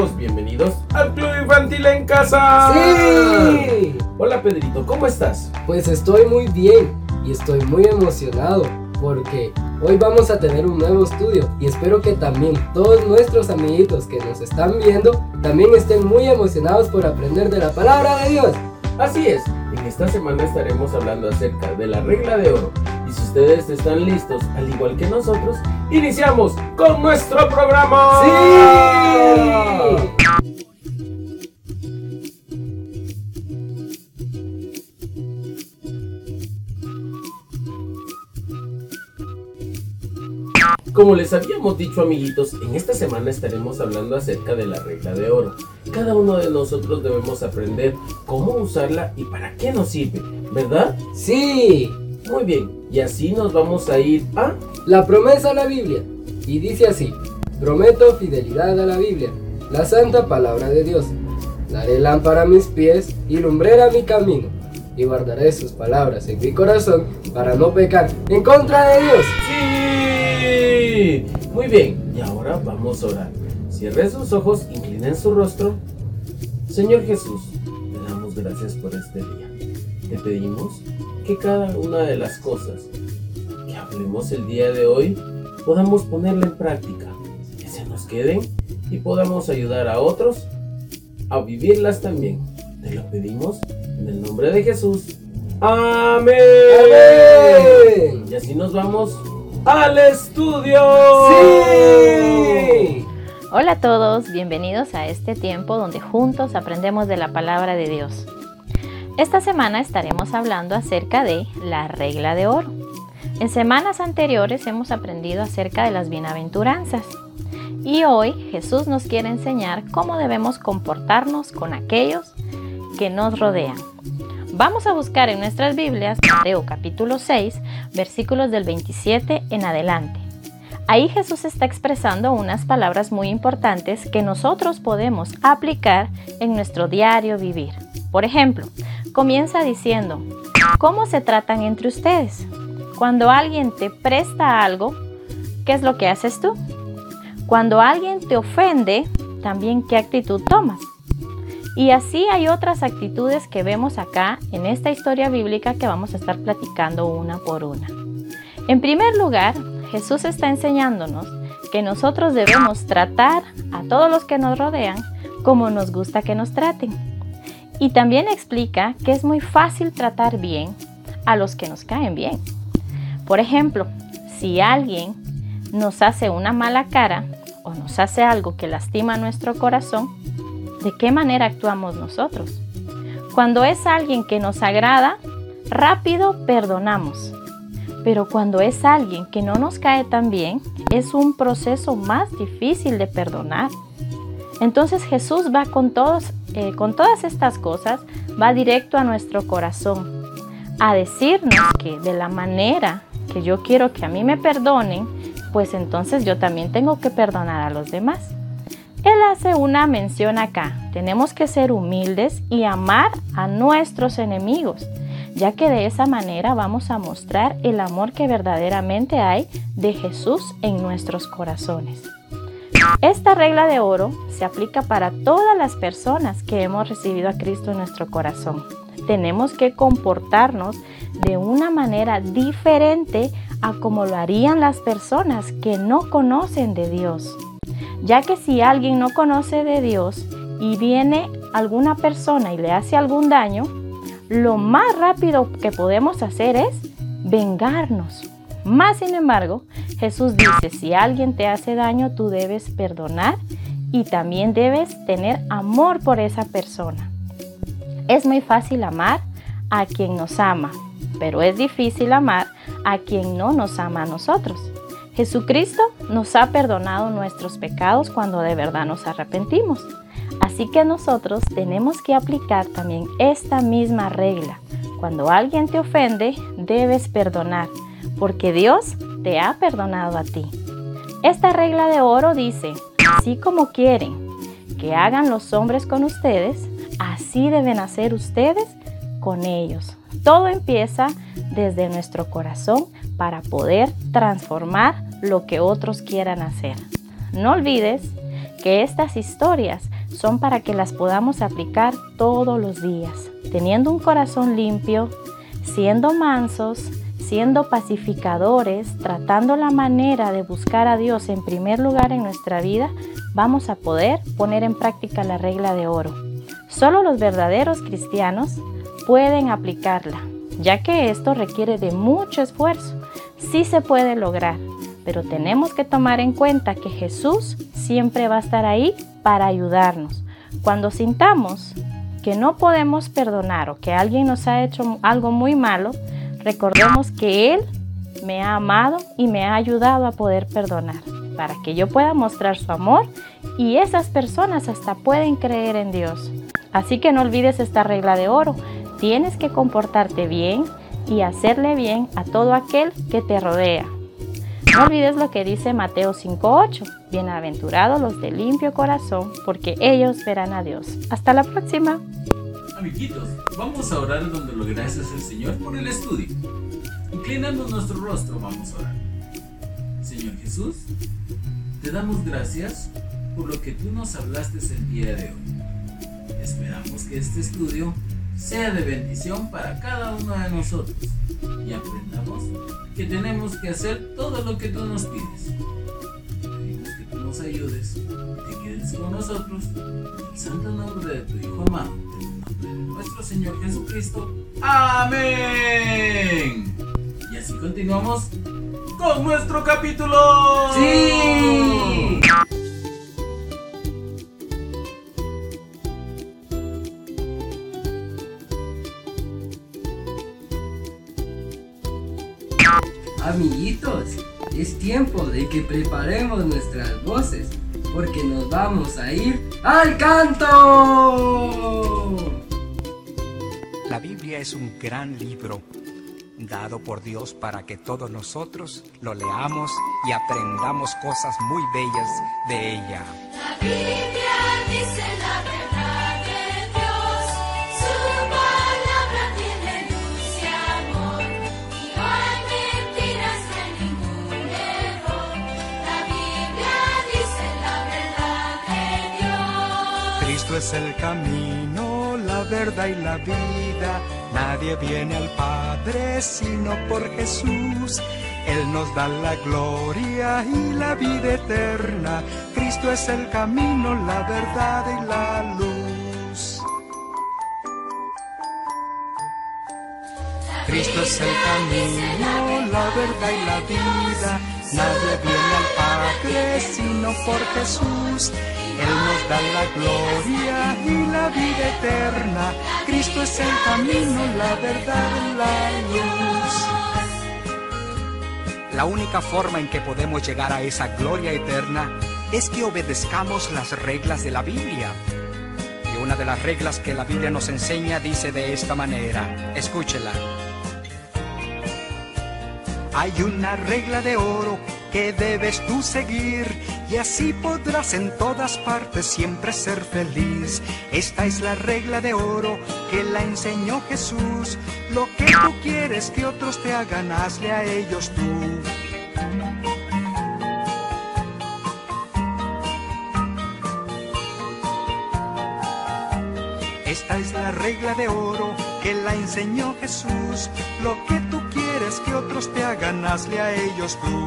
todos, bienvenidos al Club Infantil en Casa. ¡Sí! Hola Pedrito, ¿cómo estás? Pues estoy muy bien y estoy muy emocionado porque hoy vamos a tener un nuevo estudio y espero que también todos nuestros amiguitos que nos están viendo también estén muy emocionados por aprender de la palabra de Dios. Así es, en esta semana estaremos hablando acerca de la regla de oro. Y si ustedes están listos, al igual que nosotros, iniciamos con nuestro programa. ¡Sí! Como les habíamos dicho, amiguitos, en esta semana estaremos hablando acerca de la regla de oro. Cada uno de nosotros debemos aprender cómo usarla y para qué nos sirve, ¿verdad? ¡Sí! Muy bien, y así nos vamos a ir a... La promesa a la Biblia. Y dice así: prometo fidelidad a la Biblia, la santa palabra de Dios. Daré lámpara a mis pies y lumbrera mi camino, y guardaré sus palabras en mi corazón para no pecar en contra de Dios. ¡Sí! Muy bien, y ahora vamos a orar. Cierren sus ojos, inclinen su rostro. Señor Jesús, te damos gracias por este día. Te pedimos que cada una de las cosas que hablemos el día de hoy podamos ponerla en práctica, que se nos queden y podamos ayudar a otros a vivirlas también. Te lo pedimos en el nombre de Jesús. ¡Amén! ¡Amén! Y así nos vamos al estudio. ¡Sí! Hola a todos, bienvenidos a este tiempo donde juntos aprendemos de la palabra de Dios. Esta semana estaremos hablando acerca de la regla de oro. En semanas anteriores hemos aprendido acerca de las bienaventuranzas y hoy Jesús nos quiere enseñar cómo debemos comportarnos con aquellos que nos rodean. Vamos a buscar en nuestras Biblias Mateo capítulo 6, versículos del 27 en adelante. Ahí Jesús está expresando unas palabras muy importantes que nosotros podemos aplicar en nuestro diario vivir. Por ejemplo, comienza diciendo: ¿cómo se tratan entre ustedes? Cuando alguien te presta algo, ¿qué es lo que haces tú? Cuando alguien te ofende, también ¿qué actitud tomas? Y así hay otras actitudes que vemos acá en esta historia bíblica que vamos a estar platicando una por una. En primer lugar, Jesús está enseñándonos que nosotros debemos tratar a todos los que nos rodean como nos gusta que nos traten. Y también explica que es muy fácil tratar bien a los que nos caen bien. Por ejemplo, si alguien nos hace una mala cara o nos hace algo que lastima nuestro corazón, ¿de qué manera actuamos nosotros? Cuando es alguien que nos agrada, rápido perdonamos. Pero cuando es alguien que no nos cae tan bien, es un proceso más difícil de perdonar. Entonces Jesús va con todas estas cosas, va directo a nuestro corazón, a decirnos que de la manera que yo quiero que a mí me perdonen, pues entonces yo también tengo que perdonar a los demás. Él hace una mención acá: tenemos que ser humildes y amar a nuestros enemigos, ya que de esa manera vamos a mostrar el amor que verdaderamente hay de Jesús en nuestros corazones. Esta regla de oro se aplica para todas las personas que hemos recibido a Cristo en nuestro corazón. Tenemos que comportarnos de una manera diferente a como lo harían las personas que no conocen de Dios. Ya que si alguien no conoce de Dios y viene alguna persona y le hace algún daño, lo más rápido que podemos hacer es vengarnos. Más sin embargo, Jesús dice: si alguien te hace daño, tú debes perdonar y también debes tener amor por esa persona. Es muy fácil amar a quien nos ama, pero es difícil amar a quien no nos ama a nosotros. Jesucristo nos ha perdonado nuestros pecados cuando de verdad nos arrepentimos. Así que nosotros tenemos que aplicar también esta misma regla. Cuando alguien te ofende, debes perdonar, porque Dios te ha perdonado a ti. Esta regla de oro dice: así como quieren que hagan los hombres con ustedes, así deben hacer ustedes con ellos. Todo empieza desde nuestro corazón para poder transformar lo que otros quieran hacer. No olvides porque estas historias son para que las podamos aplicar todos los días, teniendo un corazón limpio, siendo mansos, siendo pacificadores, tratando la manera de buscar a Dios en primer lugar en nuestra vida, vamos a poder poner en práctica la regla de oro. Solo los verdaderos cristianos pueden aplicarla, ya que esto requiere de mucho esfuerzo. Sí se puede lograr, pero tenemos que tomar en cuenta que Jesús siempre va a estar ahí para ayudarnos. Cuando sintamos que no podemos perdonar o que alguien nos ha hecho algo muy malo, recordemos que Él me ha amado y me ha ayudado a poder perdonar, para que yo pueda mostrar su amor y esas personas hasta pueden creer en Dios. Así que no olvides esta regla de oro. Tienes que comportarte bien y hacerle bien a todo aquel que te rodea. No olvides lo que dice Mateo 5:8. Bienaventurados los de limpio corazón, porque ellos verán a Dios. Hasta la próxima. Amiguitos, vamos a orar donde lo gracias al Señor por el estudio. Inclinando nuestro rostro, vamos a orar. Señor Jesús, te damos gracias por lo que tú nos hablaste el día de hoy. Esperamos que este estudio sea de bendición para cada uno de nosotros y aprendamos que tenemos que hacer todo lo que tú nos pides. Pedimos que tú nos ayudes, te quedes con nosotros, en el santo nombre de tu Hijo amado, en el nombre de nuestro Señor Jesucristo. ¡Amén! Y así continuamos con nuestro capítulo. ¡Sí! Amiguitos, es tiempo de que preparemos nuestras voces, porque nos vamos a ir al canto. La Biblia es un gran libro dado por Dios para que todos nosotros lo leamos y aprendamos cosas muy bellas de ella. La Biblia dice la verdad de Dios, su palabra tiene luz y amor, y no hay mentiras ni ningún error. La Biblia dice la verdad de Dios. Cristo es el camino, la verdad y la vida. Nadie viene al Padre sino por Jesús. Él nos da la gloria y la vida eterna. Cristo es el camino, la verdad y la luz. Cristo es el camino, la verdad y la vida. Nadie viene al Padre sino por Jesús. Él nos da la gloria y la vida eterna. Cristo es el camino, la verdad y la luz. La única forma en que podemos llegar a esa gloria eterna es que obedezcamos las reglas de la Biblia. Y una de las reglas que la Biblia nos enseña dice de esta manera, escúchela. Hay una regla de oro que debes tú seguir, y así podrás en todas partes siempre ser feliz. Esta es la regla de oro que la enseñó Jesús. Lo que tú quieres que otros te hagan, hazle a ellos tú. Esta es la regla de oro que la enseñó Jesús. Lo que tú quieres que otros te hagan, hazle a ellos tú.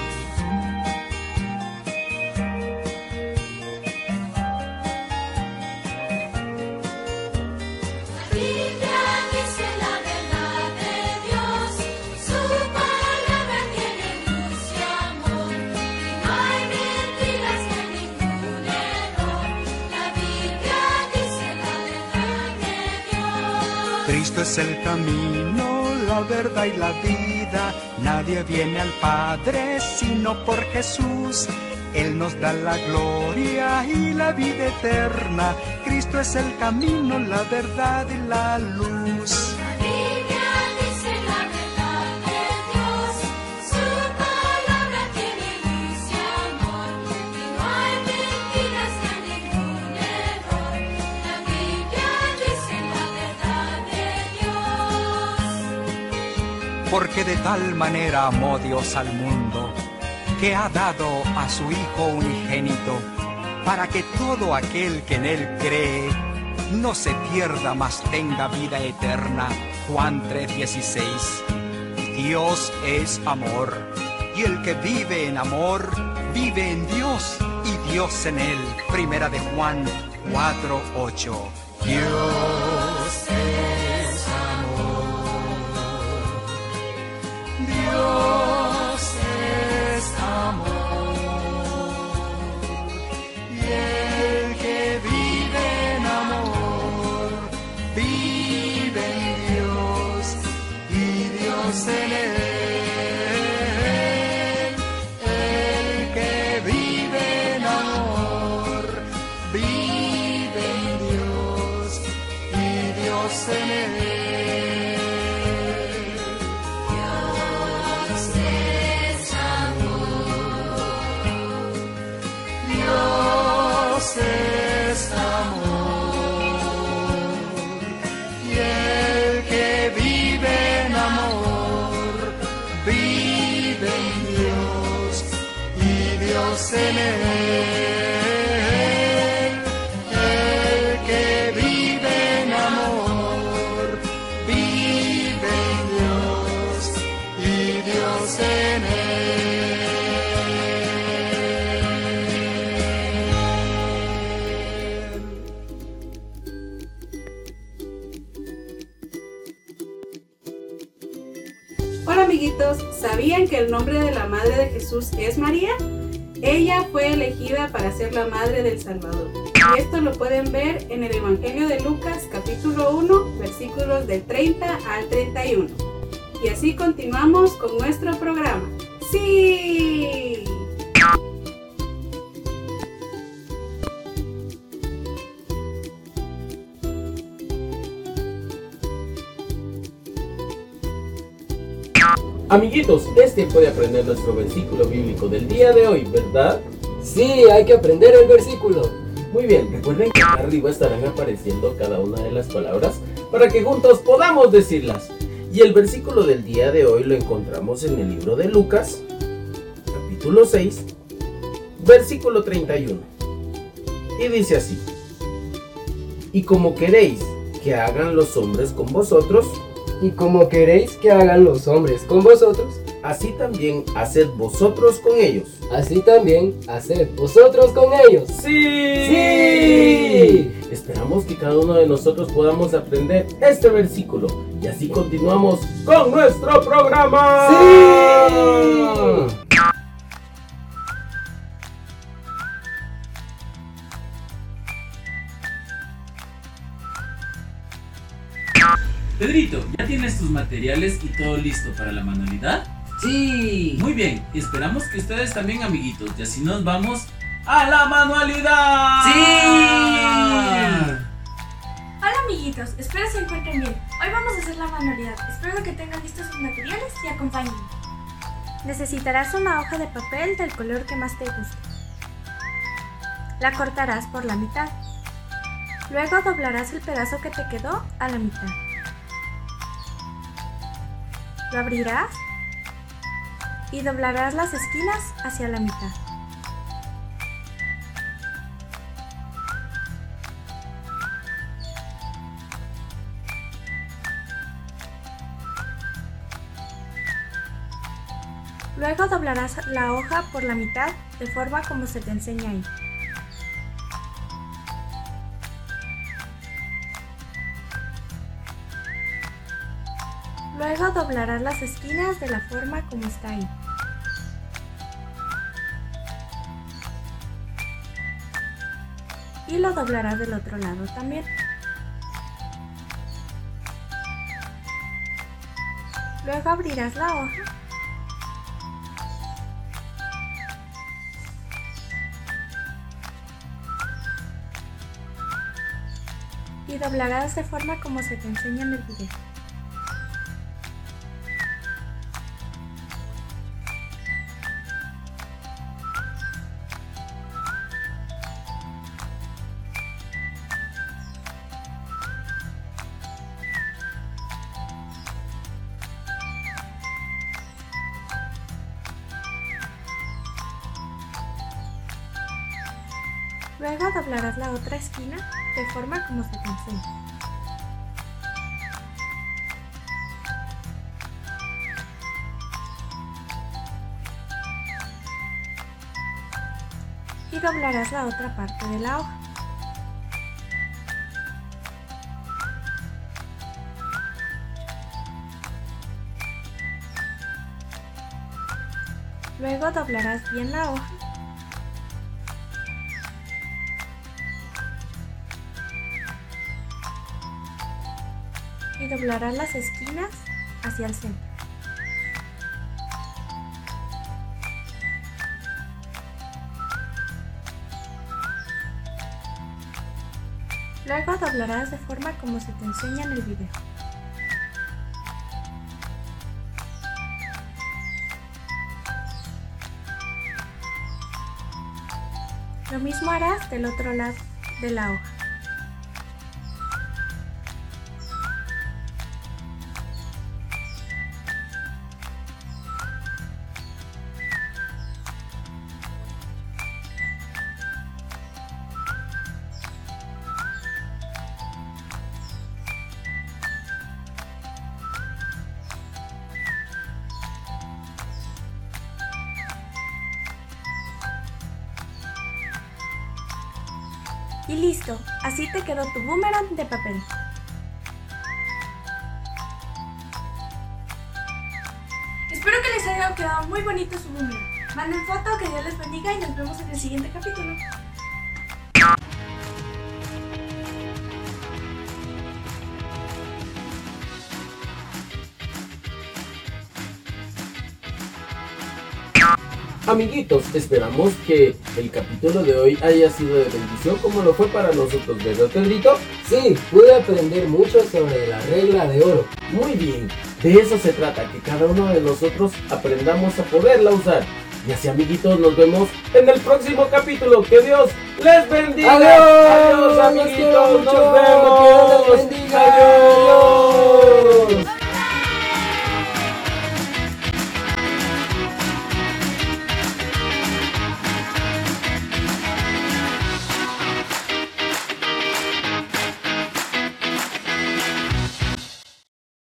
Cristo es el camino, la verdad y la vida. Nadie viene al Padre sino por Jesús. Él nos da la gloria y la vida eterna. Cristo es el camino, la verdad y la luz. Porque de tal manera amó Dios al mundo, que ha dado a su Hijo unigénito, para que todo aquel que en él cree no se pierda, mas tenga vida eterna. Juan 3:16. Dios es amor, y el que vive en amor, vive en Dios y Dios en él. Primera de Juan 4:8. Dios es amor. Dios es amor. Y el que vive en amor, vive en Dios y Dios en él. El que vive en amor, vive en Dios y Dios en él. Dios es amor. Dios es amor, y el que vive en amor, vive en Dios y Dios en él. El que vive en amor, vive en Dios y Dios en él. Hola amiguitos, ¿sabían que el nombre de la madre de Jesús es María? Ella fue elegida para ser la madre del Salvador. Y esto lo pueden ver en el Evangelio de Lucas, capítulo 1, versículos del 30 al 31. Y así continuamos con nuestro programa. ¡Sí! Amiguitos, es tiempo de aprender nuestro versículo bíblico del día de hoy, ¿verdad? Sí, hay que aprender el versículo. Muy bien, recuerden que acá arriba estarán apareciendo cada una de las palabras para que juntos podamos decirlas. Y el versículo del día de hoy lo encontramos en el libro de Lucas, capítulo 6, versículo 31. Y dice así: y como queréis que hagan los hombres con vosotros, Y como queréis que hagan los hombres con vosotros, así también haced vosotros con ellos. así también haced vosotros con ellos. ¡Sí! ¡Sí! Esperamos que cada uno de nosotros podamos aprender este versículo y así continuamos con nuestro programa. ¡Sí! Pedrito, ¿ya tienes tus materiales y todo listo para la manualidad? Sí. Muy bien, esperamos que ustedes también, amiguitos, y así nos vamos a la manualidad. ¡Sí! Hola amiguitos, espero se encuentren bien. Hoy vamos a hacer la manualidad. Espero que tengan listos sus materiales y acompáñenme. Necesitarás una hoja de papel del color que más te guste. La cortarás por la mitad. Luego doblarás el pedazo que te quedó a la mitad. Lo abrirás y doblarás las esquinas hacia la mitad. Luego doblarás la hoja por la mitad de forma como se te enseña ahí. Luego doblarás las esquinas de la forma como está ahí. Y lo doblarás del otro lado también. Luego abrirás la hoja y doblarás de forma como se te enseña en el video. Luego doblarás la otra esquina de forma como se te enseña. Y doblarás la otra parte de la hoja. Luego doblarás bien la hoja y doblarás las esquinas hacia el centro. Luego doblarás de forma como se te enseña en el video. Lo mismo harás del otro lado de la hoja. Y listo, así te quedó tu boomerang de papel. Espero que les haya quedado muy bonito su boomerang. Manden foto, que Dios les bendiga y nos vemos en el siguiente capítulo. Amiguitos, esperamos que el capítulo de hoy haya sido de bendición como lo fue para nosotros, ¿verdad, Pedrito? Sí, pude aprender mucho sobre la regla de oro. Muy bien, de eso se trata, que cada uno de nosotros aprendamos a poderla usar. Y así, amiguitos, nos vemos en el próximo capítulo. ¡Que Dios les bendiga! ¡Adiós! ¡Adiós, amiguitos! Los quiero mucho. ¡Nos vemos! ¡Que Dios les bendiga! ¡Adiós!